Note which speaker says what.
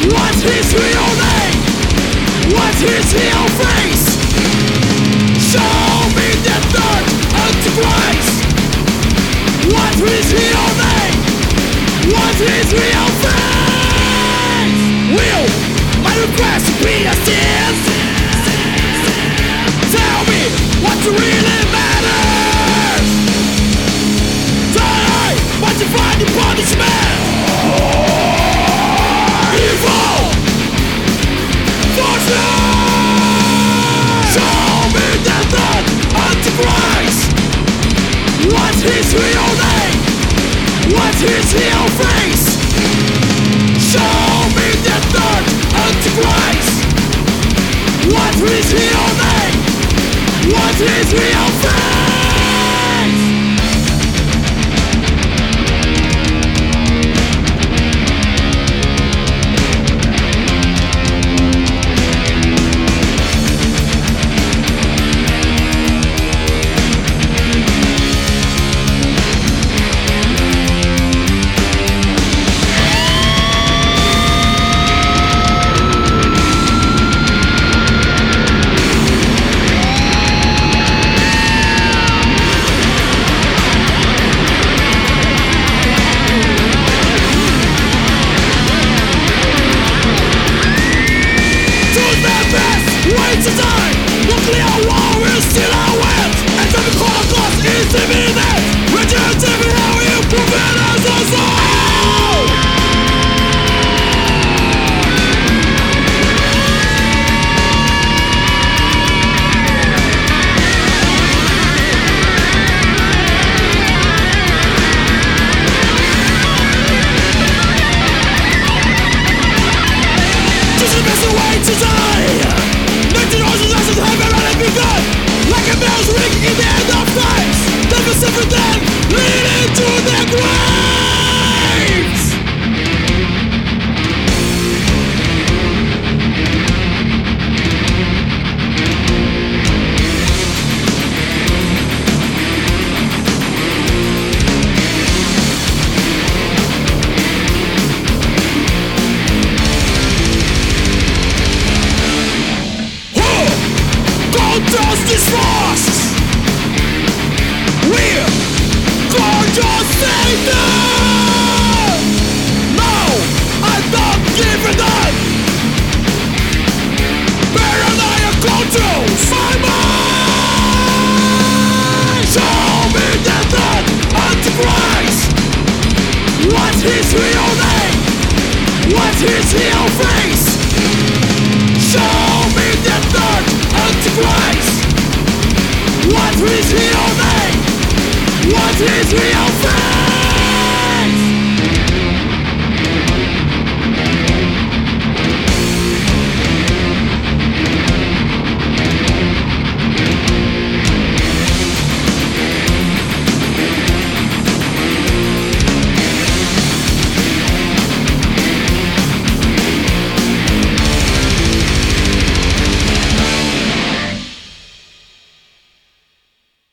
Speaker 1: What is real name? What is real face? Show me the third Antichrist. What is real name? What is real face? Will my request be a sin? Tell me what really matters. Die, what you find in punishment? Evil forces. Show me the third Antichrist. What is real name? What is real face? Show me the third Antichrist. What is real name? What is real face? Justice lost. We're going to save them. No, I'm not giving up. Paranoia controls my mind. Show me the third Antichrist. What is real name? What is real face? Show me the third Antichrist. What is real name? What is real face?